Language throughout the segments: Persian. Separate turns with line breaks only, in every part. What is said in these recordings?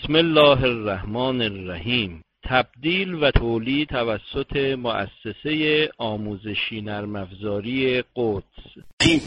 بسم الله الرحمن الرحیم. تبدیل و تولید توسط مؤسسه آموزشی نرم افزاری قدس.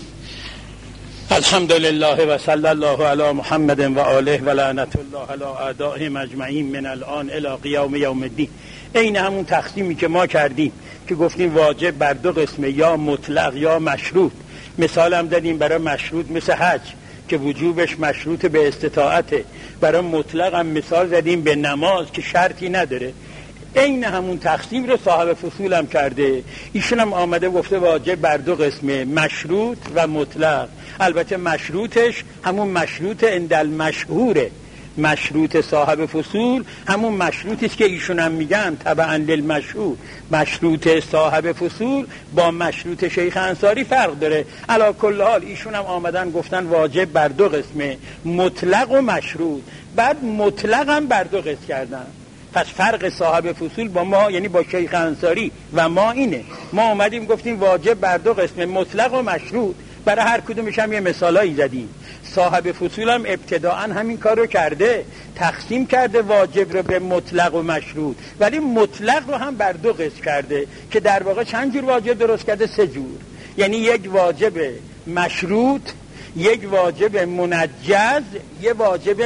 الحمدلله و صلی الله علی محمد و آله و لعنت الله علی اعدائهم اجمعین من الان الی قیام یوم الدین. این همون تقسیمی که ما کردیم که گفتیم واجب بر دو قسمه، یا مطلق یا مشروط. مثال هم دادیم برای مشروط مثل حج که وجوبش مشروط به استطاعته. برای مطلق هم مثال زدیم به نماز که شرطی نداره. این همون تقسیم رو صاحب فصول هم کرده. ایشون هم آمده گفته واجب بر دو قسمه، مشروط و مطلق. البته مشروطش همون مشروط اندل مشهوره. مشروط صاحب فصول همون مشروطی است که ایشون هم میگن تبعا للمشهور. مشروط صاحب فصول با مشروط شیخ انصاری فرق داره. علی کل حال ایشون هم آمدن گفتن واجب بر دو قسمه، مطلق و مشروط. بعد مطلق هم بر دو قسم کردن. پس فرق صاحب فصول با ما، یعنی با شیخ انصاری و ما، اینه. ما اومدیم گفتیم واجب بر دو قسمه، مطلق و مشروط. برای هر کدومش هم یه مثالایی زدیم. صاحب فصول هم ابتداعا همین کار رو کرده، تقسیم کرده واجب رو به مطلق و مشروط، ولی مطلق رو هم بر دو قسم کرده که در واقع چند جور واجب درست کرده؟ سه جور. یعنی یک واجب مشروط، یک واجب منجز، یک واجب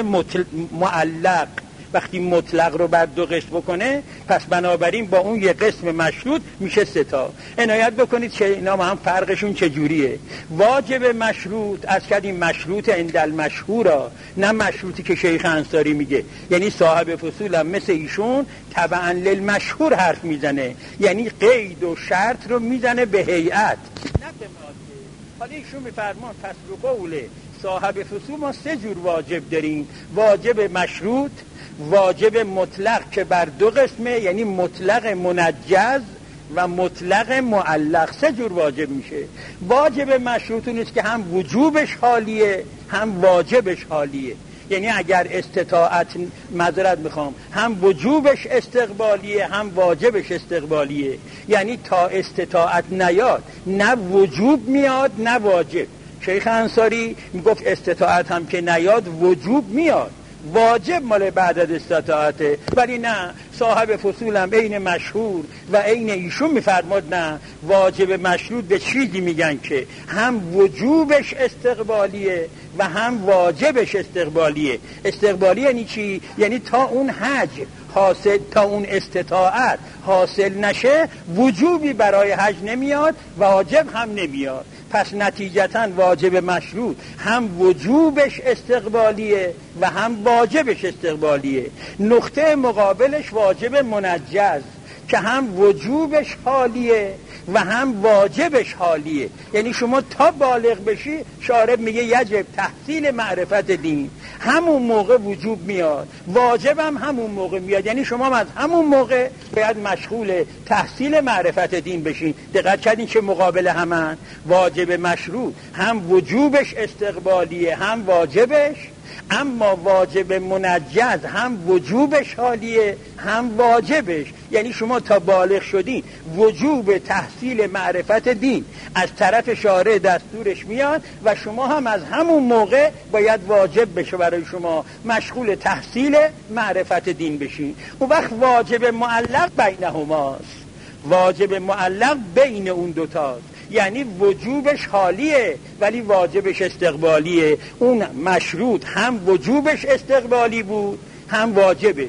معلق. وقتی مطلق رو بر دو قسم بکنه پس بنابراین با اون یک قسم مشروط میشه سه تا. عنایت بکنید که اینا هم فرقشون چجوریه. واجب مشروط از کردیم مشروط اندل مشهورا، نه مشروطی که شیخ انصاری میگه. یعنی صاحب فصول هم مثل ایشون تبعا للمشهور حرف میزنه، یعنی قید و شرط رو میزنه به هیئت نه به ماده. حالا ایشون میفرمان پس رو قول صاحب فصول ما سه جور واجب داریم: واجب مشروط، واجب مطلق که بر دو قسمه، یعنی مطلق منجز و مطلق معلق. سه جور واجب میشه. واجب مشروط نیست که هم وجوبش حالیه هم واجبش حالیه. یعنی اگر استطاعت، معذرت میخوام، هم وجوبش استقبالیه هم واجبش استقبالیه. یعنی تا استطاعت نیاد نه وجوب میاد نه واجب. شیخ انصاری میگفت استطاعت هم که نیاد وجوب میاد، واجب مال بعد از استطاعته. ولی نه، صاحب فصول هم عین مشهور و عین ایشون میفرماد نه، واجب مشروط به چیزی میگن که هم وجوبش استقبالیه و هم واجبش استقبالیه. استقبالی یعنی چی؟ یعنی تا اون حج حاصل، تا اون استطاعت حاصل نشه وجوبی برای حج نمیاد، واجب هم نمیاد. پس نتیجتاً واجب مشروط هم وجوبش استقبالیه و هم واجبش استقبالیه. نقطه مقابلش واجب منجز که هم وجوبش حالیه و هم واجبش حالیه. یعنی شما تا بالغ بشی، شارب میگه یجب تحصیل معرفت دین، همون موقع وجوب میاد، واجب هم همون موقع میاد. یعنی شما از همون موقع باید مشغول تحصیل معرفت دین بشین. دقت کردین که مقابل همن. واجب مشروط هم وجوبش استقبالیه هم واجبش، اما واجب منجز هم وجوبش حالیه هم واجبش. یعنی شما تا بالغ شدین وجوب تحصیل معرفت دین از طرف شارع دستورش میاد و شما هم از همون موقع باید واجب بشه برای شما مشغول تحصیل معرفت دین بشین. اون وقت واجب معلق بینهماست. واجب معلق بین اون دوتاست، یعنی وجوبش حالیه ولی واجبش استقبالیه. اون مشروط هم وجوبش استقبالی بود هم واجبش،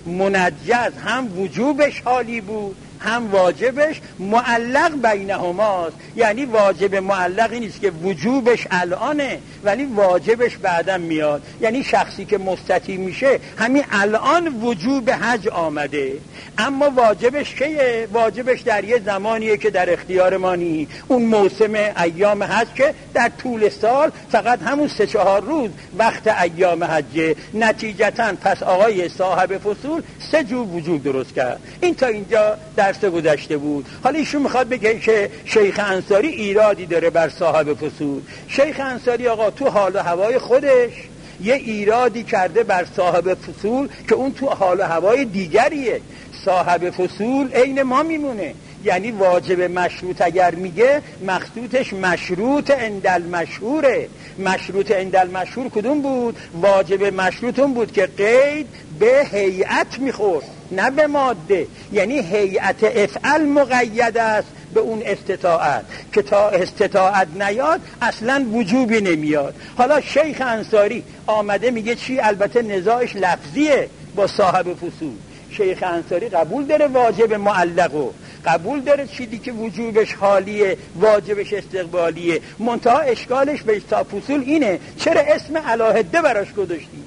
منجز هم وجوبش حالی بود هم واجبش، معلق بینهماست. یعنی واجب معلقی نیست که وجوبش الانه ولی واجبش بعداً میاد. یعنی شخصی که مستطیع میشه همین الان وجوب حج آمده، اما واجبش کیه؟ واجبش در یه زمانیه که در اختیار ما نی. اون موسم ایام حج که در طول سال فقط همون 3-4 روز وقت ایام حجه. نتیجتاً پس آقای صاحب فصول 3 جور وجوب درست کرد. این تا اینجا درس گذشته بود. حالا ایشون میخواد بگه که شیخ انصاری ایرادی داره بر صاحب فصول. شیخ انصاری آقا تو حال و هوای خودش یه ایرادی کرده بر صاحب فصول که اون تو حال و هوای دیگریه. صاحب فصول عین ما میمونه، یعنی واجب مشروط اگر میگه مخصوصش مشروط عندل مشهوره. مشروط عندل مشهور کدوم بود؟ واجب مشروط اون بود که قید به هیئت میخورد نه به ماده، یعنی هیئت افعل مقید است به اون استطاعت که تا استطاعت نیاد اصلا وجوبی نمیاد. حالا شیخ انصاری آمده میگه چی؟ البته نزاعش لفظیه با صاحب فصول. شیخ انصاری قبول داره واجب معلقو، قبول داره چیزی که وجوبش حالیه واجبش استقبالیه، منتها اشکالش به تا فصول اینه چرا اسم علاهده براش گذاشتی؟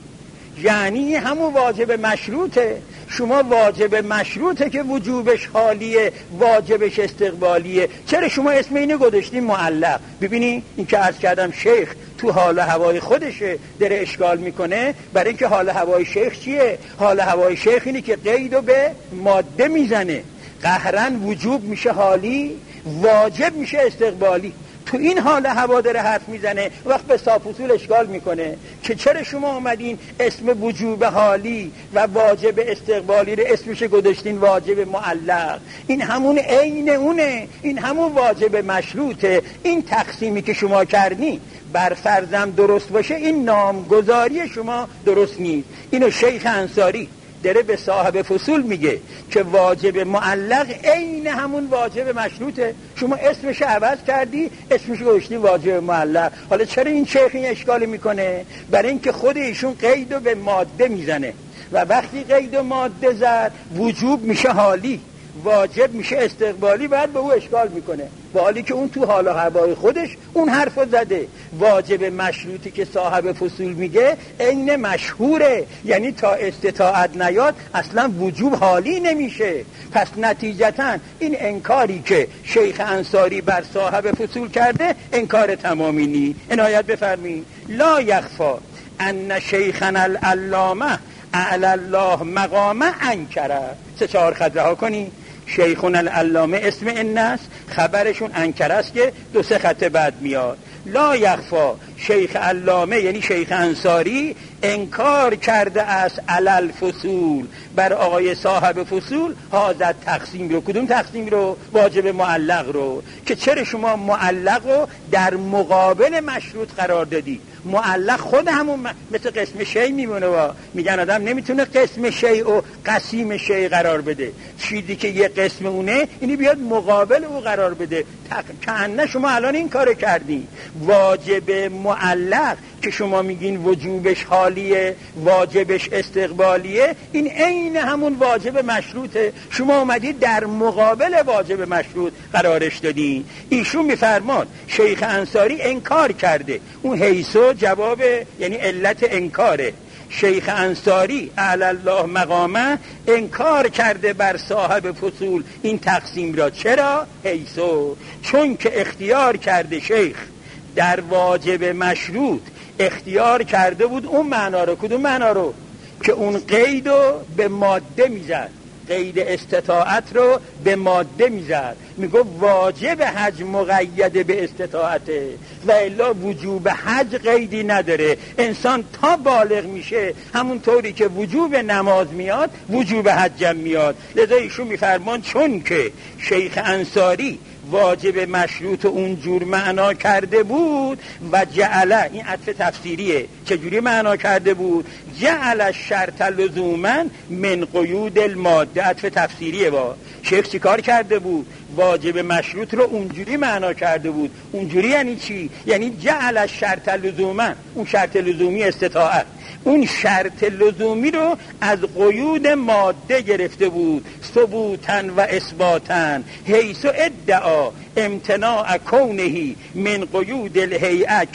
یعنی همون واجب مشروطه. شما واجب مشروطه که وجوبش حالیه واجبش استقبالیه، چرا شما اسم اینو گذاشتین معلق؟ ببینی این که عرض کردم شیخ تو حال هوای خودشه داره اشکال میکنه، برای اینکه حال هوای شیخ چیه؟ حال هوای شیخ اینه که قیدو به ماده میزنه، قهرن وجوب میشه حالی، واجب میشه استقبالی. تو این حال هوا داره حرف میزنه، وقت به صافصول اشکال میکنه که چرا شما اومدین اسم وجوب حالی و واجب استقبالی رو اسمش گذاشتین واجب معلق؟ این همون عین اونه، این همون واجب مشروطه. این تقسیمی که شما کردین بر فرضم درست باشه این نامگذاری شما درست نیست. اینو شیخ انصاری داره به صاحب فصول میگه که واجب معلق عین همون واجب مشروطه، شما اسمش عوض کردی اسمش گذاشتی واجب معلق. حالا چرا این شیخ این اشکال میکنه؟ برای اینکه خود ایشون قیدو به ماده میزنه و وقتی قید و ماده زد وجوب میشه حالی، واجب میشه استقبالی، بعد به او اشکال میکنه، با حالی که اون تو حال و هوای خودش اون حرفو زده. واجب مشروطی که صاحب فصول میگه عین مشهوره، یعنی تا استطاعت نیاد اصلا وجوب حالی نمیشه. پس نتیجتا این انکاری که شیخ انصاری بر صاحب فصول کرده انکار تمامی نی. عنایت بفرمین. لا یخفا ان شیخنا العلامه اعلی الله مقامه انکره. 3-4 خط رها کنی. شیخون العلامه اسم این است، خبرشون انکره است که 2-3 خط بعد میاد. لا یخفا شیخ علامه یعنی شیخ انصاری انکار کرده است علل فصول بر آقای صاحب فصول حاضر تقسیم رو. کدوم تقسیم رو؟ واجب معلق رو، که چرا شما معلق رو در مقابل مشروط قرار دادی؟ معلق خود همون مثل قسم شیء میمونه و میگن آدم نمیتونه قسم شیء و قسیم شیء قرار بده، چیزی که یه قسم اونه اینی بیاد مقابل او قرار بده. کأنه شما الان این کار کردین. واجب معلق که شما میگین وجوبش حالیه واجبش استقبالیه، این عین همون واجب مشروطه، شما اومدید در مقابل واجب مشروط قرارش دادین. ایشون میفرمان شیخ انصاری انکار کرده، اون حیثو جواب یعنی علت انکاره. شیخ انصاری اعلی الله مقامه انکار کرده بر صاحب فصول این تقسیم را. چرا؟ حیثو چون که اختیار کرده شیخ در واجب مشروط اختیار کرده بود اون معنا رو. کدوم معنا رو؟ که اون قید رو به ماده میزد، قید استطاعت رو به ماده میزد، میگو واجب حج مقید به استطاعته و الا وجوب حج قیدی نداره. انسان تا بالغ میشه همون طوری که وجوب نماز میاد وجوب حجم میاد. لذا ایشون میفرمان چون که شیخ انصاری واجب مشروط اونجور معنا کرده بود و جعله، این عطف تفسیریه، چجوری معنا کرده بود؟ جعل شرط لزوما من قیود الماده. عطف تفسیریه. با شیخ چی کار کرده بود؟ واجب مشروط رو اونجوری معنا کرده بود. اونجوری یعنی چی؟ یعنی جعل شرط لزوما، اون شرط لزومی استطاعت، اون شرط لزومی رو از قیود ماده گرفته بود، ثبوتن و اثباتن، حیث ادعا امتناع کونهی من قیود الهیئه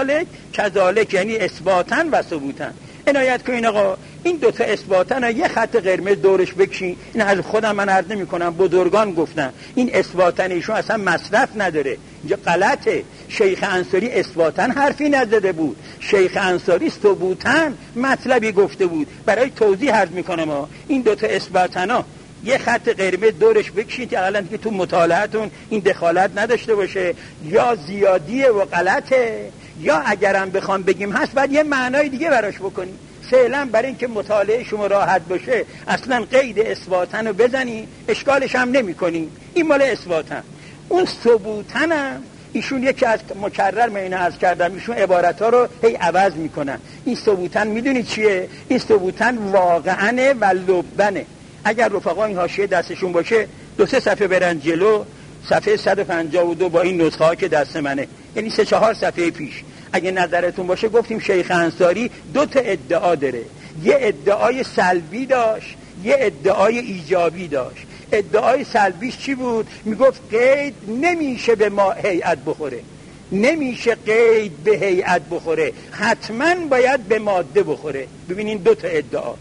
کذالک یعنی اثباتن و ثبوتن. عنایت کنین آقا، این دوتا اثباتن یه خط قرمز دورش بکشین. این از خودم من عرض نمی کنم، بزرگان گفتن این اثباتن ایشون اصلا مصرف نداره، اینجا غلطه. شیخ انصاری اثباتن حرفی نزده بود، شیخ انصاری ثبوتن مطلبی گفته بود. برای توضیح عرض میکنم ها، این دوتا اثباتن ها یه خط قرمز دورش بکشید که اقلا که تو مطالعاتون این دخالت نداشته باشه، یا زیادیه و غلطه، یا اگرم بخوام بگیم هست بعد یه معنای دیگه براش بکنیم. فعلا برای اینکه مطالعه شما راحت باشه اصلا قید اثباتن رو بزنی، اشکالش هم نمی کنی. این مال اثباتن. اون ثبوتن هم ایشون یکی از مکرر من عرض کردم، ایشون عبارت ها رو هی عوض میکنن. این ثبوتن میدونی چیه؟ این ثبوتن واقعا و لبنه. اگر رفقا این حاشیه دستشون باشه 2-3 صفحه برن جلو، صفحه 152 با این نسخه ها که دست منه، یعنی 3-4 صفحه پیش اگه نظرتون باشه گفتیم شیخ انصاری 2 تا ادعا داره. یه ادعای سلبی داشت، یه ادعای ایجابی داشت. ادعای سلبیش چی بود؟ میگفت قید نمیشه به ما هیئت بخوره، نمیشه قید به هیئت بخوره، حتما باید به ماده بخوره. ببینین 2 تا ادعا.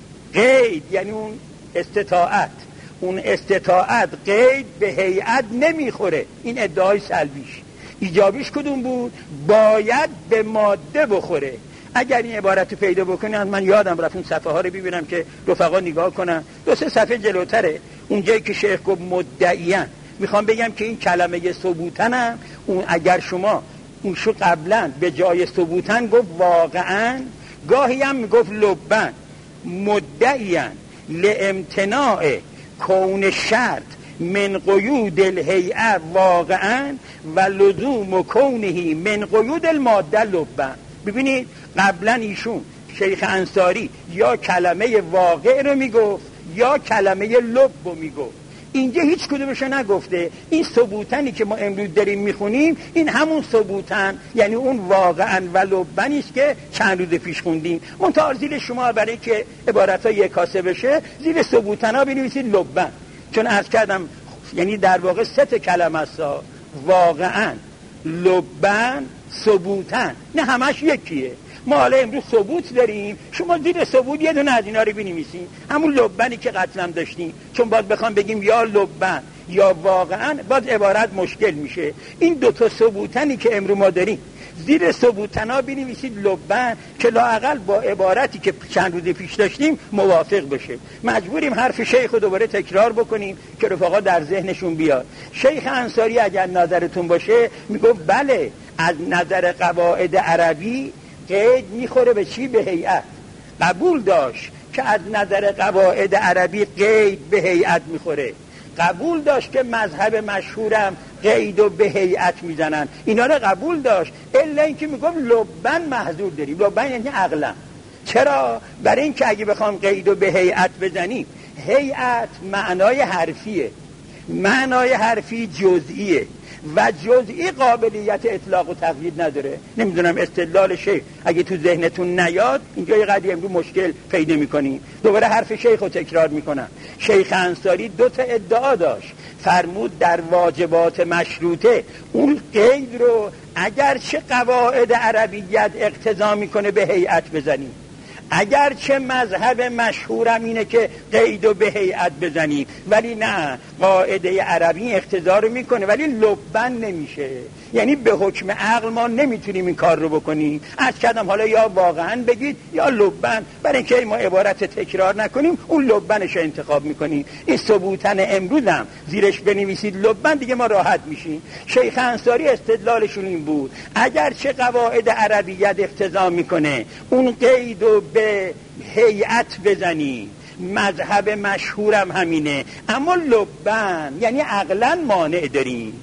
قید یعنی اون استطاعت، اون استطاعت قید به هیئت نمیخوره، این ادعای سلبیش. ایجابیش کدوم بود؟ باید به ماده بخوره. اگر این عبارت پیدا بکنن، من یادم رفت اون صفحه ها رو ببینم که رفقا نگاه کنن، 2-3 صفحه جلوتره اونجایی که شیخ گفت مدعیان. میخوام بگم که این کلمه ثبوتن هم اون اگر شما اون شو قبلا به جای ثبوتن گفت واقعا، گاهی هم میگفت لبن. مدعیان لامتناع کون شرط من قیود الهیئه واقعا و لزوم کونه من قیود الماده لبن. ببینید قبلا ایشون شیخ انصاری یا کلمه واقع رو میگفت یا کلمه لب رو میگفت. اینجا هیچ کدومشو نگفته. این ثبوتنی که ما امروز داریم میخونیم این همون ثبوتن، یعنی اون واقعا و لبنی است که چند روز پیش خوندیم. منتها زیر شما برای که عبارت‌ها یکاسه بشه زیر ثبوتن ها بنویسید لبن، چون عرض کردم یعنی در واقع 3 تا کلمه است، واقعا، لبن، ثبوتن، نه همش یکیه. ما حالا امروز ثبوت داریم، شما زیر ثبوت یه دونه از اینا رو بنویسین، همون لبنی که قطعا داشتیم، چون باید بخوام بگیم یا لبن یا واقعا باز عبارت مشکل میشه. این 2 تا ثبوتنی که امروز ما داریم زیر ثبوتنا بنویسید لبن که لااقل با عبارتی که چند روز پیش داشتیم موافق بشه. مجبوریم حرف شیخ رو دوباره تکرار بکنیم که رفقا در ذهنشون بیاد. شیخ انصاری اگر نظرتون باشه میگه بله، از نظر قواعد عربی قید میخوره به چی؟ به هیئت. قبول داشت که از نظر قواعد عربی قید به هیئت میخوره. قبول داشت که مذهب مشهورم قید و به هیئت میزنن، اینا رو قبول داشت. الا اینکه میگم لبن محظور داریم. لبن یعنی عقلا. چرا؟ برای اینکه اگه بخوام قید و به هیئت بزنیم، هیئت معنای حرفیه، معنای حرفی جزئیه و جزئی قابلیت اطلاق و تقیید نداره. نمیدونم استدلال شیخ اگه تو ذهنتون نیاد اینجا یه قدری امروز مشکل پیدا میکنیم. دوباره حرف شیخ رو تکرار میکنم. شیخ انصاری 2 تا ادعا داشت. فرمود در واجبات مشروطه اون قید رو اگر چه قواعد عربیت اقتضا میکنه به هیئت بزنیم، اگر چه مذهب مشهورم اینه که قید و به هیئت بزنیم، ولی نه، قاعده عربی اقتضا رو میکنه ولی لبن نمیشه. یعنی به حکم عقل ما نمیتونیم این کار رو بکنیم. از کردم حالا یا واقعا بگید یا لبن، برای اینکه ما عبارت تکرار نکنیم اون لبنش انتخاب میکنیم. این ثبوتن امروزم زیرش بنویسید لبن، دیگه ما راحت میشیم. شیخ انصاری استدلالشون این بود اگر چه قواعد عربیت اقتضا میکنه اون قید و به هیئت بزنی، مذهب مشهورم همینه، اما لبن یعنی عقلا مانع داریم،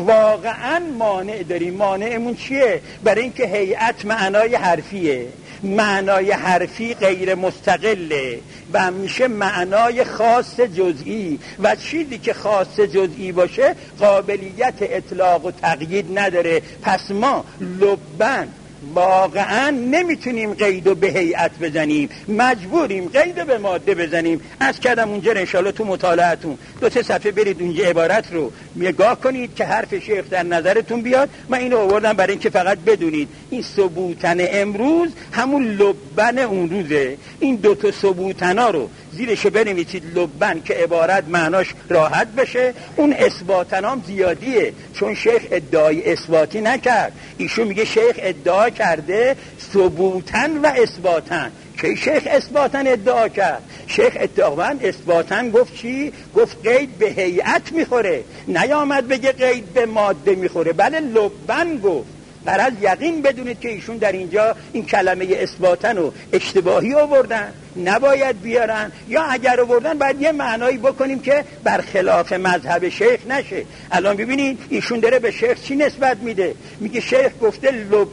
واقعا مانع داریم. مانعمون چیه؟ برای اینکه هیئت معنای حرفیه، معنای حرفی غیر مستقله و میشه معنای خاص جزئی و چیزی که خاص جزئی باشه قابلیت اطلاق و تقیید نداره. پس ما لبن واقعا نمیتونیم قید و به هیئت بزنیم، مجبوریم قید به ماده بزنیم. از کردم اونجا انشالله تو مطالعتون 2-3 صفحه برید اونجا عبارت رو نگاه کنید که حرف شیخ در نظرتون بیاد. من اینو آوردم برای اینکه فقط بدونید این ثبوتن امروز همون لبن اون روزه. این 2 تا ثبوتنا رو زیرش بنویسید لبن که عبارت معناش راحت بشه. اون اثباتن هم زیادیه، چون شیخ ادعای اثباتی نکرد. ایشون میگه شیخ ادعا کرده ثبوتن و اثباتن. که شیخ اثباتن ادعا کرد؟ شیخ اتفاقاً اثباتن گفت چی؟ گفت قید به هیئت میخوره، نیامد بگه قید به ماده میخوره. بله لبن گفت، غرض یقین بدونید که ایشون در اینجا این کلمه اثباتن و اشتباهی آوردن، نباید بیارن، یا اگر آوردن باید یه معنایی بکنیم که برخلاف مذهب شیخ نشه. الان ببینید ایشون داره به شیخ چی نسبت میده؟ میگه شیخ گفته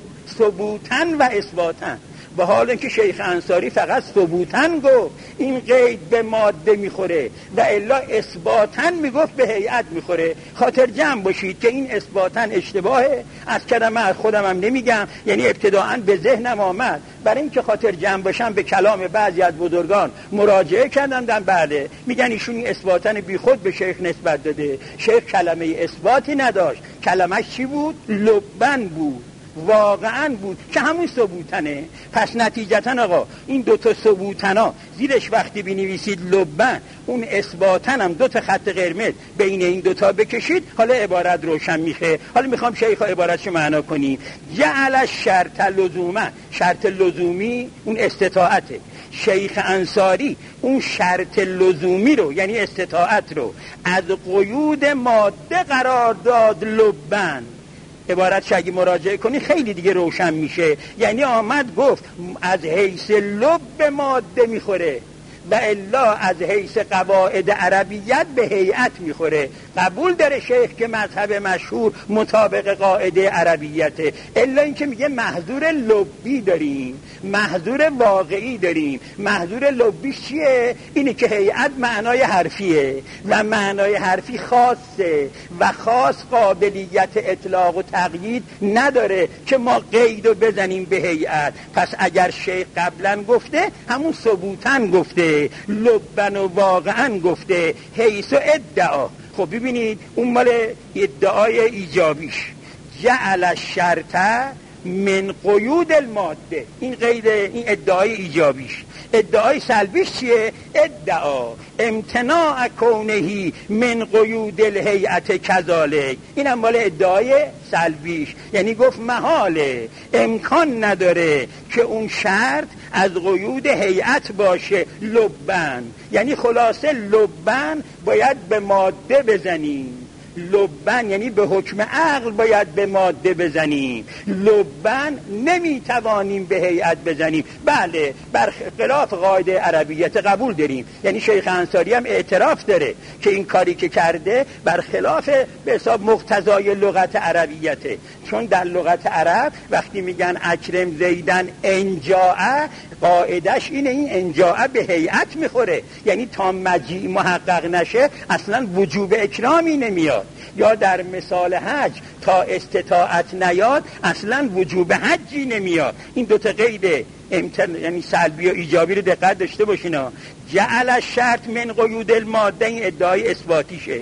ثبوتن و اثباتن، با حال اینکه شیخ انصاری فقط ثبوتن گفت، این قید به ماده میخوره و الا اثباتن میگفت به هیئت میخوره. خاطر جمع باشید که این اثباتن اشتباهه. از کلمه خودم هم نمیگم، یعنی ابتداعا به ذهنم آمد، برای اینکه خاطر جمع باشم به کلام بعضی از بزرگان مراجعه کردم. بله میگن ایشون این اثباتن بی خود به شیخ نسبت داده. شیخ کلمه اثباتی نداشت، کلمش چی بود؟ لبن بود، واقعا بود که همون ثبوتنه. پس نتیجتا آقا این دوتا ثبوتنا زیرش وقتی بنویسید لبن، اون اثباتن هم دوتا خط قرمز بین این دوتا بکشید، حالا عبارت روشن میشه. حالا میخوام شیخ عبارتشو معنا کنیم. جعل شرط لزومه، شرط لزومی اون استطاعته. شیخ انصاری اون شرط لزومی رو یعنی استطاعت رو از قیود ماده قرار داد لبن. عبارت اگه مراجعه کنی خیلی دیگه روشن میشه. یعنی آمد گفت از حیث لب ماده میخوره و الا از حیث قواعد عربیت به هیئت میخوره. قبول داره شیخ که مذهب مشهور مطابق قاعده عربیته، الا اینکه میگه محظور لبی داریم، محظور واقعی داریم. محظور لبیش چیه؟ اینه که هیئت معنای حرفیه و معنای حرفی خاصه و خاص قابلیت اطلاق و تقیید نداره که ما قیدو بزنیم به هیئت. پس اگر شیخ قبلا گفته همون ثبوتن گفته، لبن و واقعا گفته، حیث و ادعا. خب ببینید اون مال ادعای ایجابیش، جعل الشرط من قیود الماده، این قید، این ادعای ایجابیش. ادعای سلبیش چیه؟ ادعا امتناع کونهی من قیود الهیئت کذالک، این هم مال ادعای سلبیش. یعنی گفت محاله، امکان نداره که اون شرط از قیود هیئت باشه لبن. یعنی خلاصه لبن باید به ماده بزنیم، لبن یعنی به حکم عقل باید به ماده بزنیم، لبن نمیتوانیم به هیئت بزنیم. بله برخلاف قاعده عربیت قبول داریم. یعنی شیخ انصاری هم اعتراف داره که این کاری که کرده برخلاف به حساب مقتضای لغت عربیته، چون در لغت عرب وقتی میگن اکرم زیدن انجاء، قاعدش اینه این انجاء به هیئت میخوره. یعنی تا مجیع محقق نشه اصلا وجوب اکرامی نمیاد. یا در مثال حج تا استطاعت نیاد اصلا وجوب حجی نمیاد. این دوتا قید یعنی سلبی و ایجابی رو دقت داشته باشین. جعل الشرط من قیود الماده، این ادعای اثباتیشه.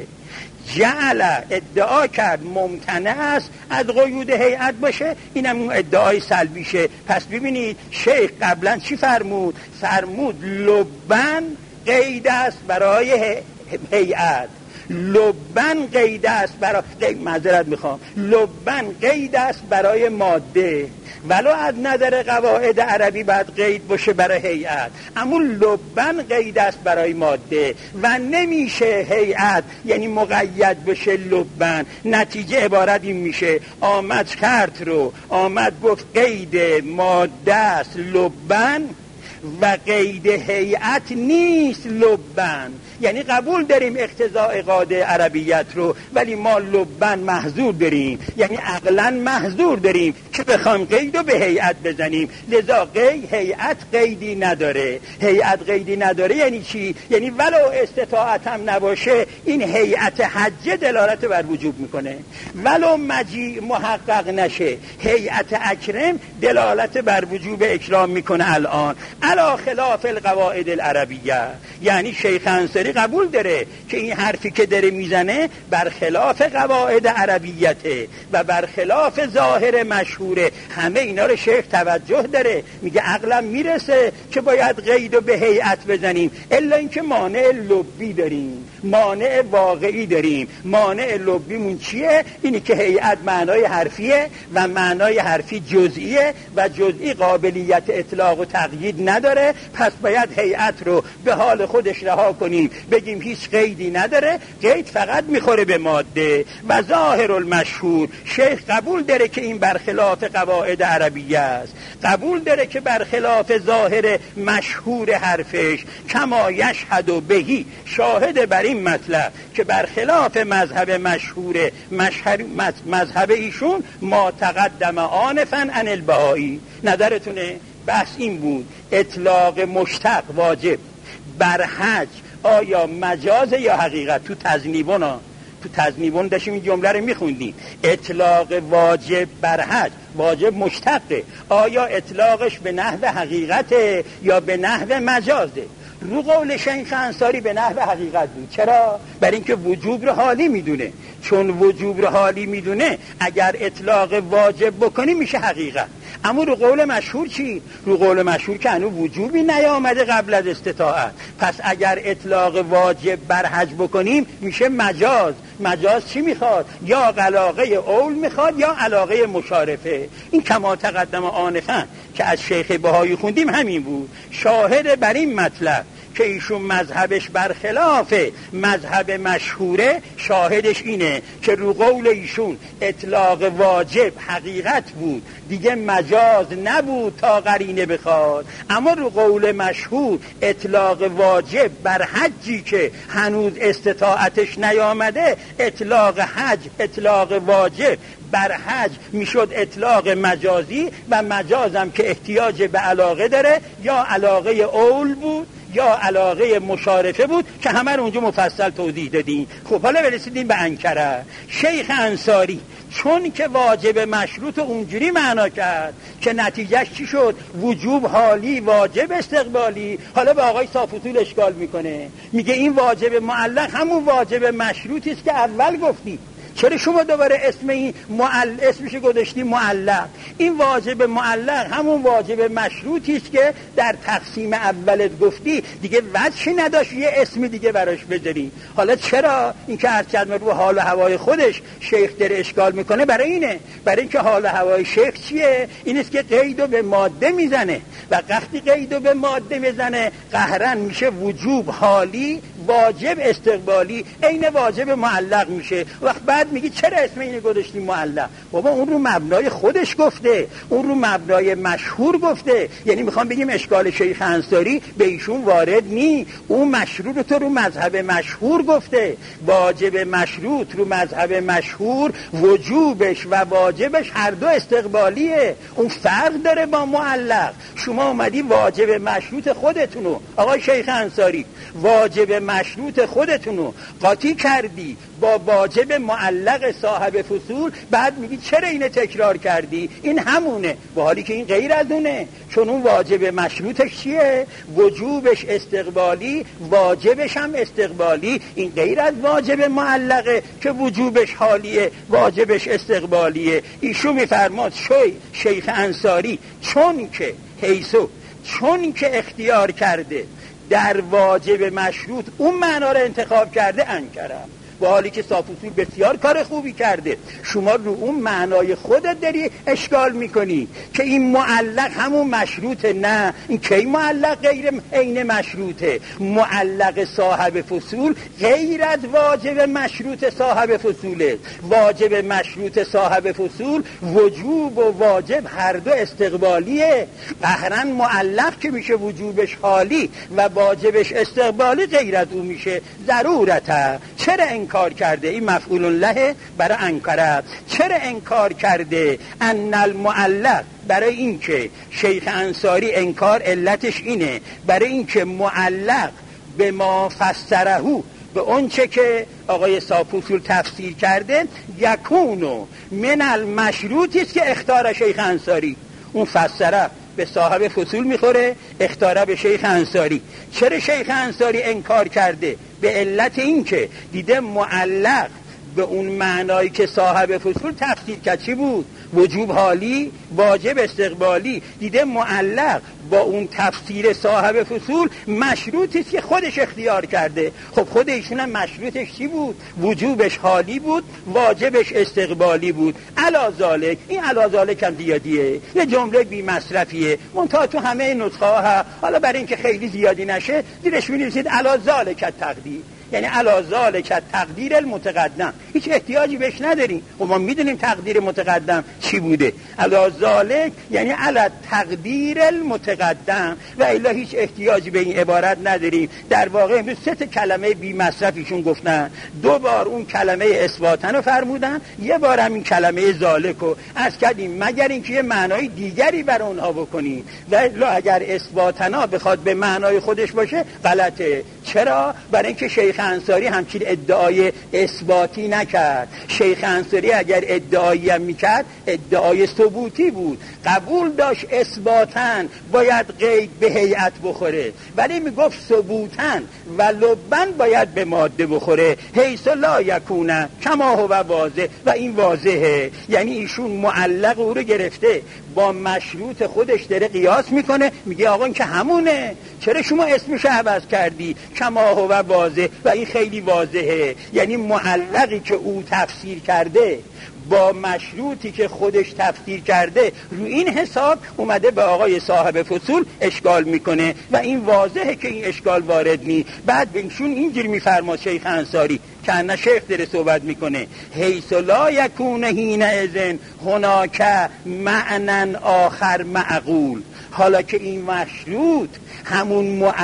جعل ادعا کرد ممتنع است از قیود هیئت باشه، اینم اون ادعای سلبیشه. پس ببینید شیخ قبلا چی فرمود؟ فرمود لبن قید است برای هیئت، لبن قید است برای لبن قید است برای ماده، ولو از نظر قواعد عربی باید قید باشه برای هیئت، اما لبن قید است برای ماده و نمیشه هیئت یعنی مقید بشه لبن. نتیجه عبارت این میشه آمد شرط رو آمد گفت قید ماده است لبن و قید هیئت نیست لبن. یعنی قبول داریم اقتضاء قاعده عربیت رو، ولی ما لبن محظور داریم، یعنی عقلا محظور داریم که بخوایم قید رو به هیئت بزنیم. لذا هیئت قیدی نداره. هیئت قیدی نداره یعنی چی؟ یعنی ولو استطاعت هم نباشه این هیئت حج دلالت بر وجوب میکنه، ولو مجیع محقق نشه هیئت اکرم دلالت بر وجوب اکرام میکنه. الان علی خلاف القواعد العربیه، یعنی شیخ انصاری قبول داره که این حرفی که داره میزنه برخلاف قواعد عربیته و برخلاف ظاهر مشهوره. همه اینا رو شیخ توجه داره، میگه عقلم میرسه که باید قیدو به هیئت بزنیم، الا اینکه مانع لبی داریم، مانع واقعی داریم. مانع لبیمون چیه؟ اینی که هیئت معنای حرفیه و معنای حرفی جزئیه و جزئی قابلیت اطلاق و تقیید نداره. نداره، پس باید هیئت رو به حال خودش رها کنیم، بگیم هیچ قیدی نداره، قید فقط میخوره به ماده. و ظاهر المشهور، شیخ قبول داره که این برخلاف قواعد عربیه است، قبول داره که برخلاف ظاهر مشهور حرفش، کما یشهد بهی، شاهد بر این مطلب که برخلاف مذهب مشهور مذهب ایشون ما تقدم آنفا عن البهایی. نظرتونه؟ بحث این بود اطلاق مشتق واجب بر حج آیا مجاز یا حقیقت؟ تو تذنیبون داشتیم این جمله رو میخوندیم، اطلاق واجب بر حج، واجب مشتقه، آیا اطلاقش به نحو حقیقته یا به نحو مجازه؟ رو قول شیخ انصاری به نحو حقیقت بود. چرا؟ برای اینکه وجوب رو حالی میدونه، چون وجوب رو حالی میدونه اگر اطلاق واجب بکنی میشه حقیقت. اما رو قول مشهور چی؟ رو قول مشهور که هنوز وجوبی نیامده قبل از استطاعت، پس اگر اطلاق واجب بر حج بکنیم میشه مجاز. مجاز چی میخواد؟ یا علاقه اول میخواد یا علاقه مشارفه. این کما تقدم آنفا که از شیخ بهایی خوندیم همین بود، شاهد بر این مطلب که ایشون مذهبش برخلاف مذهب مشهوره، شاهدش اینه که رو قول ایشون اطلاق واجب حقیقت بود دیگه مجاز نبود تا قرینه بخواد. اما رو قول مشهور اطلاق واجب بر حجی که هنوز استطاعتش نیامده، اطلاق حج اطلاق واجب بر حج میشد اطلاق مجازی، و مجازم که احتیاج به علاقه داره، یا علاقه اول بود یا علاقه مشارفه بود که همه رو اونجا مفصل توضیح دادیم. خب حالا برسیدیم به انکره. شیخ انصاری چون که واجب مشروط اونجوری معنا کرد که نتیجهش چی شد؟ وجوب حالی واجب استقبالی. حالا به آقای صافوطول اشکال میکنه، میگه این واجب معلق همون واجب مشروطی است که اول گفتی، چرا شما دوباره اسمش گذاشتی معلق؟ این واجب معلق همون واجب مشروطی است که در تقسیم اولت گفتی، دیگه وجهی نداشت یه اسم دیگه براش بذاری. حالا چرا؟ این که هر چند رو حال و هوای خودش شیخ در اشکال میکنه، برای اینه، برای اینکه حال و هوای شیخ چیه؟ این است که قیدو به ماده میزنه، و وقتی قیدو به ماده میزنه قهرن میشه وجوب حالی واجب استقبالی، عین واجب معلق میشه. وقت بعد میگی چرا اسم اینو گذاشتی معلق؟ بابا اون رو مبنای خودش گفته، اون رو مبنای مشهور گفته. یعنی میخوام بگیم اشکال شیخ انصاری به ایشون وارد نی، اون مشروط رو مذهب مشهور گفته، واجب مشروط رو مذهب مشهور وجوبش و واجبش هر دو استقبالیه، اون فرق داره با معلق. شما اومدی واجب مشروط خودتونو، آقای شیخ انصاری واجب مشروط خودتونو قاطی کردی با واجب معلق صاحب فصول، بعد میگی چرا اینو تکرار کردی؟ این همونه، با حالی که این غیر از اونه، چون اون واجب مشروطش چیه؟ وجوبش استقبالی، واجبش هم استقبالی. این غیر از واجب معلقه که وجوبش حالیه واجبش استقبالیه. ایشون میفرماد شیخ انصاری چون که اختیار کرده در واجب مشروط اون معنا رو انتخاب کرده انکرم، با حالی که صافوطول بسیار کار خوبی کرده. شما رو اون معنای خودت داری اشکال میکنی که این معلق همون مشروطه. نه، این کی معلق غیر عین مشروطه؟ معلق صاحب فصول غیر از واجب مشروط صاحب فصوله. واجب مشروط صاحب فصول وجوب و واجب هر دو استقبالیه، قهرن معلق که میشه وجوبش حالی و واجبش استقبالی غیر از اون میشه ضرورته. چرا انکار کرده؟ این مفعول له برای انکره. چرا انکار کرده؟ ان المعلق، برای اینکه شیخ انصاری انکار علتش اینه، برای اینکه معلق به ما فسرهو، به اون چه که آقای صافوطول تفسیر کرده، یکونو من المشروطی است که اختار شیخ انصاری. اون فسره به صاحب فصول میخوره، اختاره به شیخ انصاری. چرا شیخ انصاری انکار کرده؟ به علت این که دیده معلق به اون معنایی که صاحب فصول تفسیر کرد چی بود؟ وجوب حالی، واجب استقبالی. دیده معلق با اون تفسیر صاحب فصول مشروطی که خودش اختیار کرده. خب خود ایشون هم مشروطش چی بود؟ وجوبش حالی بود، واجبش استقبالی بود. علا ذالک، این علا ذالک هم زیادیه، یه جمله بی مصرفیه، منتها تو همه نسخه ها حالا برای اینکه خیلی زیادی نشه زیرش می‌نویسید علا ذالک التقدیر، یعنی علا ذالک التقدیر المتقدم. هیچ احتیاجی بهش نداریم و ما میدونیم تقدیر متقدم چی بوده. علا ذالک یعنی علا تقدیر المتقدم و الا هیچ احتیاجی به این عبارت نداریم. در واقع امروز 3 کلمه بی مصرفیشون گفتن، 2 بار اون کلمه اثباتن رو فرمودن، 1 بار هم این کلمه ذالک رو از کردیم، مگر اینکه یه معنای دیگری بر اونها بکنیم. و الا اگر اثباتنا بخواد به معنای خودش باشه غلطه. چرا؟ برای اینکه شیخ انصاری همچین ادعای اثباتی نکرد. شیخ انصاری اگر ادعایی هم میکرد ادعای ثبوتی بود، قبول داشت اثباتاً باید قید به هیئت بخوره، ولی میگفت ثبوتاً و لبن باید به ماده بخوره. حیث لا یکونه کما هو واضح، و این واضحه. یعنی ایشون معلق او رو گرفته با مشروط خودش داره قیاس میکنه، میگه آقا این که همونه، چرا شما اسمش عوض کردی؟ کما هو واضح، و این خیلی واضحه. یعنی معلقی که او تفسیر کرده با مشروطی که خودش تفسیر کرده، رو این حساب اومده به آقای صاحب فصول اشکال میکنه و این واضحه که این اشکال وارد نی. بعد بهشون اینجوری میفرماد شیخ انصاری که نه شیخ داره صحبت میکنه، حیث لا یکون حین اذن هناک معنی آخر معقول. حالا که این مشروط همون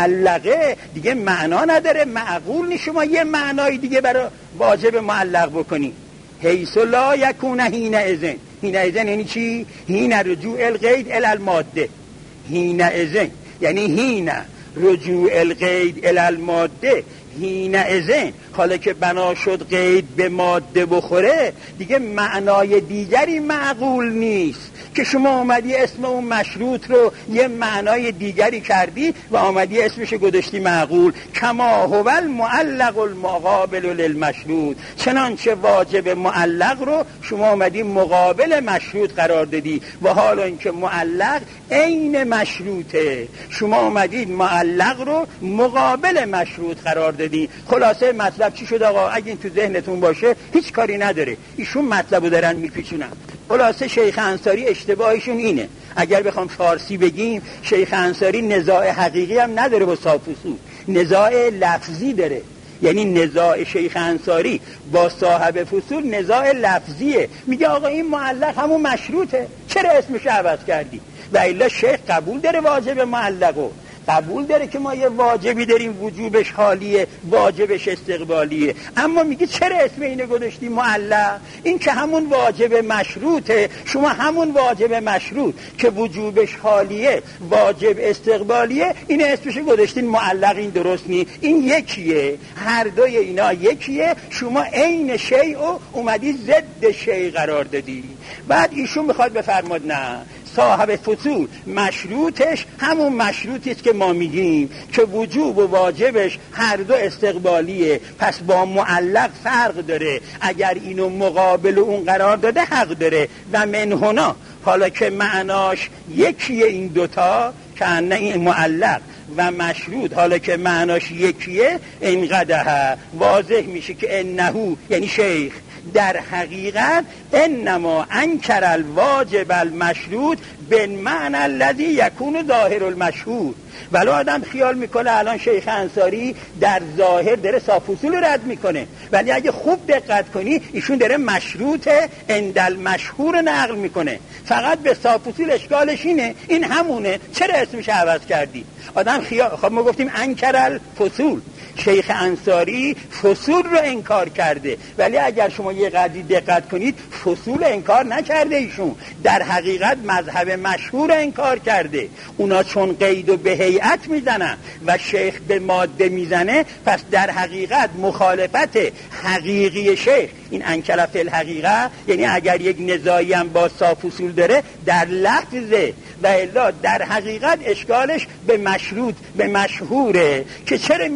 معلقه دیگه معنا نداره، معقول نیست شما یه معنای دیگه برای واجب معلق بکنی. حیث لا یکون حین اذن، حین اذن یعنی چی؟ حین رجوع القید الی الماده. حین اذن یعنی حین رجوع القید الی الماده، حین اذن حالا که بنا شد قید به ماده بخوره دیگه معنای دیگری معقول نیست که شما آمدی اسم اون مشروط رو یه معنای دیگری کردی و آمدی اسمش گذاشتی معقول. کما هو المعلق المقابل للمشروط، چنانچه واجب معلق رو شما آمدی مقابل مشروط قرار دادی و حالا اینکه معلق عین مشروطه شما آمدید معلق رو مقابل مشروط قرار دادی. خلاصه مطلب چی شد آقا؟ اگه این تو ذهنتون باشه هیچ کاری نداره، ایشون مطلبو دارن میپیچونن. خلاصه شیخ انصاری اشتباهشون اینه. اگر بخوام فارسی بگیم شیخ انصاری نزاع حقیقی هم نداره با صاحب فصول، نزاع لفظی داره. یعنی نزاع شیخ انصاری با صاحب فصول نزاع لفظیه. میگه آقا این معلق همون مشروطه، چرا اسمش عوض کردی؟ و الا شیخ قبول داره واجب معلقو، قبول داره که ما یه واجبی داریم وجوبش حالیه واجبش استقبالیه، اما میگه چرا اسم اینو گذاشتی معلق؟ این که همون واجب مشروطه، شما همون واجب مشروط که وجوبش حالیه واجب استقبالیه این اسمش گذاشتین معلق. این درست نی، این یکیه، هر دوی اینا یکیه. شما عین شیء و اومدی ضد شیء قرار دادی. بعد ایشون میخواد بفرماد نه، صاحب فصول مشروطش همون مشروطی است که ما میگیم که وجوب و واجبش هر دو استقبالیه، پس با معلق فرق داره. اگر اینو مقابل اون قرار داده حق داره. و من هنا حالا که معناش یکیه این دوتا که نه این معلق و مشروط حالا که معناش یکیه، اینقدر واضح میشه که انهو یعنی شیخ در حقیقت انما انکر الواجب المشروط بالمعنى الذي يكون ظاهر المشهود. ولو آدم خیال میکنه الان شیخ انصاری در ظاهر داره صاحب فصول رو رد میکنه، ولی اگه خوب دقت کنی ایشون داره مشروط اندل مشهور نقل میکنه. فقط به صاحب فصول اشکالش اینه این همونه، چرا اسمش عوض کردی؟ آدم خیال، خب ما گفتیم انکر الفصول، شیخ انصاری فصول رو انکار کرده، ولی اگر شما یه قدری دقت کنید فصول انکار نکرده، ایشون در حقیقت مذهب مشهور انکار کرده. اونا چون قید و به هیئت میزنن و شیخ به ماده میزنه، پس در حقیقت مخالفت حقیقی شیخ این انکر فی الحقیقه، یعنی اگر یک نزاعی هم با صاحب فصول داره در لفظه و الا در حقیقت اشکالش به مشروط به مشهوره که چرا میان قید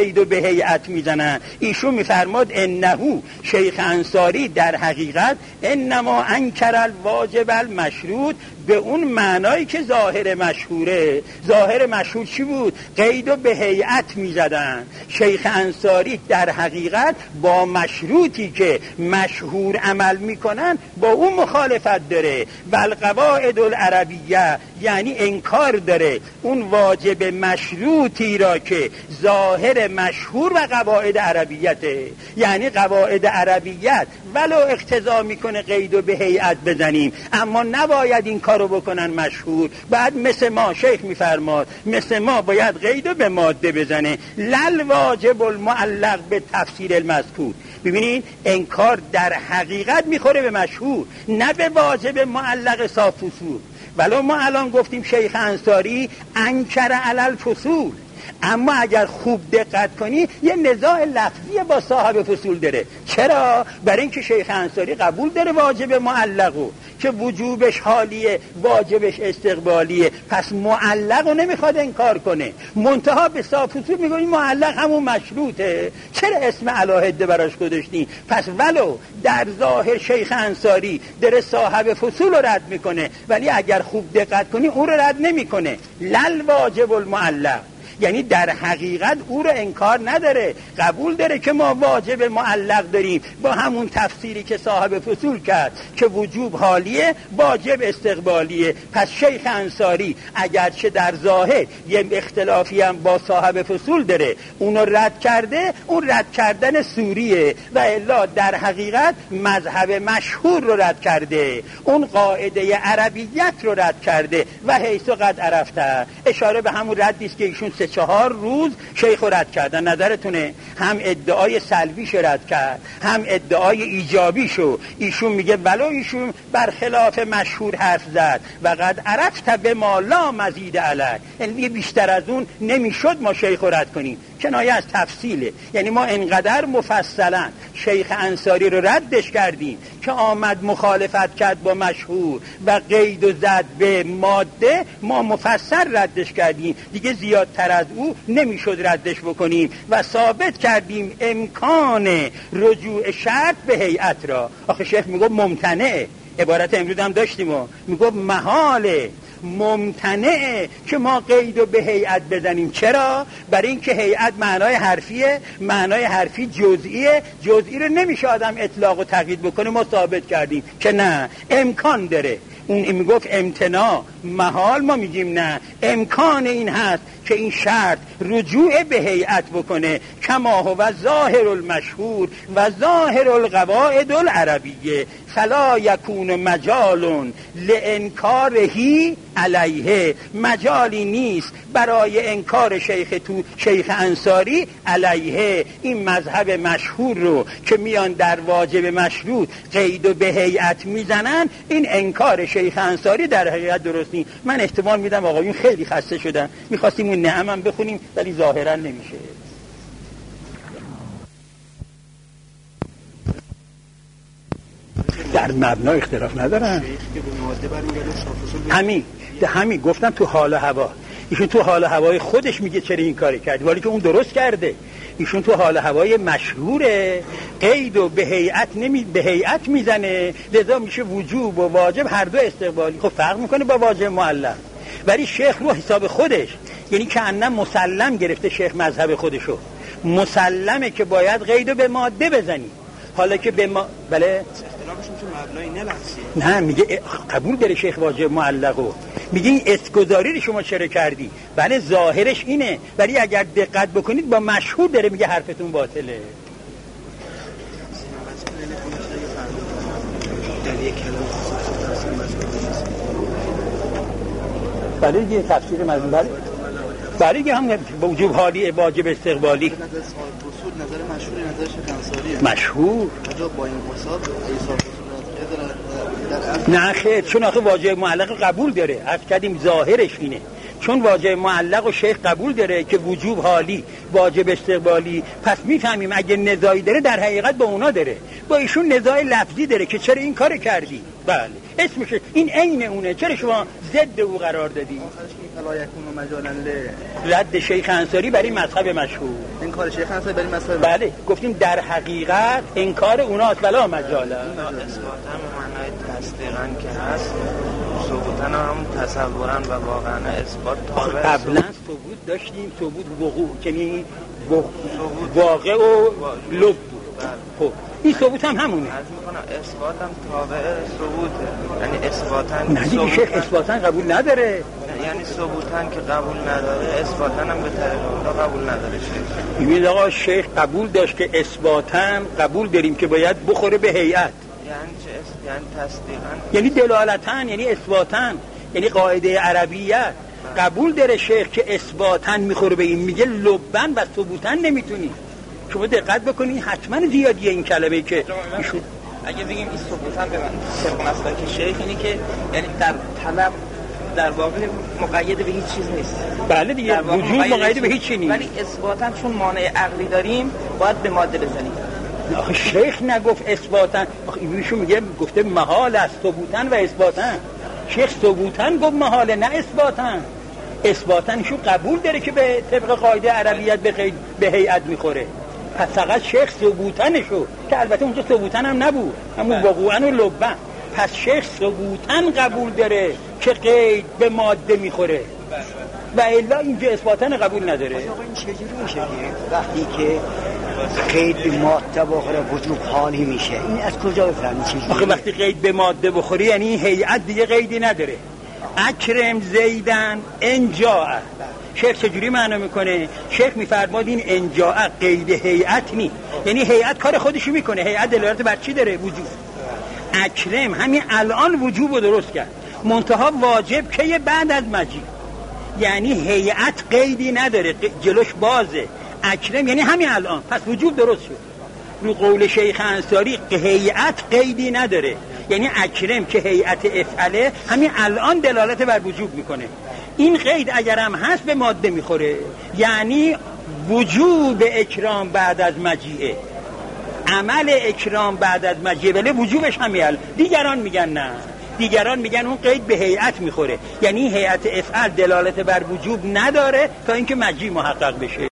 قید و به هیئت میزنن. ایشون میفرماد انه شیخ انصاری در حقیقت انما انکر الواجب المشروط، به اون معنایی که ظاهر مشهوره. ظاهر مشهور چی بود؟ قید و به هیئت میزدن. شیخ انصاری در حقیقت با مشروطی که مشهور عمل میکنن با اون مخالفت داره. بل قواعد العربیه، یعنی انکار داره اون واجب مشروطی را که ظاهر مشهور و قواعد عربیته. یعنی قواعد عربیت ولو اقتضا میکنه قید و به هیئت بزنیم، اما نباید این کارو بکنن مشهور. بعد مثل ما شیخ میفرماد مثل ما باید قید و به ماده بزنه. لل واجب المعلق به تفسیر المذکور. ببینید انکار در حقیقت میخوره به مشهور، نه به واجب معلق صاف فصول. ولو ما الان گفتیم شیخ انصاری انکر علی الفصول، اما اگر خوب دقت کنی یه نزاع لفظی با صاحب فصول داره. چرا؟ برای اینکه شیخ انصاری قبول داره واجب معلقو که وجوبش حالیه، واجبش استقبالیه، پس معلقو نمیخواد انکار کنه. منتها به صاحب فصول میگه این معلق همون مشروطه، چرا اسم علاهده براش گذاشتین؟ پس ولو در ظاهر شیخ انصاری داره صاحب فصول رو رد میکنه، ولی اگر خوب دقت کنی اون رو رد نمیکنه. لل واجب المعلق، یعنی در حقیقت او رو انکار نداره، قبول داره که ما واجب معلق داریم با همون تفسیری که صاحب فصول کرد که وجوب حالیه، واجب استقبالیه. پس شیخ انصاری اگرچه در ظاهر یه اختلافی هم با صاحب فصول داره اونو رد کرده، اون رد کردن سوریه، و الا در حقیقت مذهب مشهور رو رد کرده، اون قاعده عربیت رو رد کرده. و حیث قد عرفته، اشاره به همون ردیست که ایشون 3-4 روز شیخ رد کردن. نظرتونه هم ادعای سلبیش رد کرد هم ادعای ایجابیشو. ایشون میگه ولو ایشون برخلاف مشهور حرف زد و قد عرفت به ما لا مزید علی، یعنی بیشتر از اون نمیشد ما شیخ رد کنیم. کنایه از تفصیله، یعنی ما انقدر مفصلا شیخ انصاری رو ردش کردیم که آمد مخالفت کرد با مشهور و قید و زد به ماده، ما مفصل ردش کردیم، دیگه زیادتر از او نمیشد ردش بکنیم و ثابت کردیم امکان رجوع شرط به هیئت را. آخه شیخ میگه ممتنعه، عبارت امروز هم داشتیم و میگه محاله، ممتنعه که ما قید و به هیئت بزنیم. چرا؟ برای اینکه هیئت معنای حرفیه، معنای حرفی جزئیه، جزئی رو نمیشه آدم اطلاق و تقیید بکنه. ما ثابت کردیم که نه، امکان داره. اون میگفت امتناع محال، ما میگیم نه، امکان این هست که این شرط رجوع به هیئت بکنه. کما هو ظاهر المشهور و ظاهر القواعد العربیه فلا یکون مجال لانکارهی علیه، مجالی نیست برای انکار شیخ انصاری علیه این مذهب مشهور رو که میان در واجب مشروط قید و به هیئت میزنن. این انکار شیخ انصاری در حقیقت درست نیست. من احتمال میدم آقایون خیلی خسته شدن، میخواستیم اون نعم هم بخونیم ولی ظاهرا نمیشه. در مبنا اختلاف ندارن. همین گفتم تو حال و هوا. ایشون تو حال و هوای خودش میگه چرا این کاری کردی، ولی که اون درست کرده. ایشون تو حال و هوای مشهوره قید و به هیئت میزنه، لذا میشه وجوب و واجب هر دو استقبالی. خب فرق میکنه با واجب معلق. ولی شیخ رو حساب خودش، یعنی که انم مسلم گرفته شیخ مذهب خودشو، مسلمه که باید قید و به ماده بزنی. حالا که به ما بله
اختلافشون تو مبنای نلحظیه.
نه میگه قبول داره شیخ واجب معلقو، میگه این اسکوزاری رو شما چرا کردی؟ بله ظاهرش اینه، ولی اگر دقت بکنید با مشهور داره میگه حرفتون باطله. بله دیگه تفسیر مضمون بله دیگه هم وجوب حالی واجب استقبالی.
نظر مشهور نظر شیخ انصاریه.
مشهور
با این حساب
نه خیر، چون آخه واجب معلق قبول داره. عرض کردیم ظاهرش اینه، چون واجب معلق و شیخ قبول داره که وجوب حالی واجب استقبالی، پس میفهمیم اگه نزاعی داره در حقیقت با اونا داره، با ایشون نزاع لفظی داره که چرا این کار کردی. بله اسمش این عین اونه، چرا شما ضد او قرار دادی؟
فلا یکون مجالا
رد شیخ انصاری برای مذهب مشهور،
انکار شیخ انصاری برای مذهب.
بله گفتیم در حقیقت انکار اوناست ولا مجالا.
اثباتاً معنای تصدیقاً که هست، ثبوتاً هم تصوراً و واقعاً اثبات تابع.
قبلا ثبوت داشتیم، ثبوت وقوع یعنی واقع و لب بود. خب این ثبوت هم همونه.
از میکنم اثبات هم تابع ثبوته، یعنی اثباتاً
نه دیگه شیخ اثباتاً قبول نداره،
یعنی ثبوتاً که قبول نداره اثباتاً هم به طریق اون قبول نداره شیخ.
ببینید آقا شیخ قبول داشت که اثباتاً قبول داریم که باید بخوره به هیئت،
یعنی چه یعنی تصدیقاً،
یعنی دلالتاً، یعنی اثباتاً، یعنی قاعده عربیت قبول داره شیخ که اثباتاً میخوره به این، میگه لبن و ثبوتاً نمیتونی. شما دقت بکنید حتما زیادیه این کلمه که ایشون
اگه بگیم این ثبوتاً به من طبق مسلک شیخ اینی که یعنی در طلب در واقع مقید به هیچ چیز نیست.
بله دیگه وجود مقید به هیچ چیزی نیست،
ولی اثباتاً چون مانع عقلی داریم باید به ماده بزنیم.
آخه شیخ نگفت اثباتاً، آخه ایشون میگه گفته محال است ثبوتاً و اثباتاً. شیخ ثبوتاً گفت محاله نه اثباتاً. اثباتاً ایشون قبول داره که به طبق قاعده عربیت به هیئت میخوره، پس فقط شیخ ثبوتنشو که البته اونجا ثبوتن هم نبود، همون وقوعن و لبن، پس شیخ ثبوتن قبول داره که قید به ماده میخوره و الا اینجا اثباتن قبول نداره.
آقا این چجوری میشه وقتی که قید به ماده بخوره وجوب حالی میشه؟ این از کجا بفهمی چجوری؟
آخه وقتی قید به ماده بخوره یعنی این هیئت دیگه قیدی نداره. اکرم زیدن انجاء، شیخ چجوری معنا میکنه؟ شیخ میفرماد این انجاء قید هیئت نی، یعنی هیئت کار خودشو میکنه. هیئت دلالت بر چی داره؟ وجوب. اکرم همین الان وجوب رو درست کرد، منتها واجب که بعد از مجیء، یعنی هیئت قیدی نداره، جلوش بازه. اکرم یعنی همین الان، پس وجوب درست شد. رو قول شیخ انصاری هیئت قیدی نداره، یعنی اکرم که هیئت افعله همین الان دلالت بر وجوب میکنه. این قید اگر هم هست به ماده میخوره، یعنی وجوب اکرام بعد از مجیئه، عمل اکرام بعد از مجیئه، ولی وجوبش همین. دیگران میگن نه، دیگران میگن اون قید به هیئت میخوره، یعنی هیئت افعل دلالت بر وجوب نداره تا اینکه مجیء محقق بشه.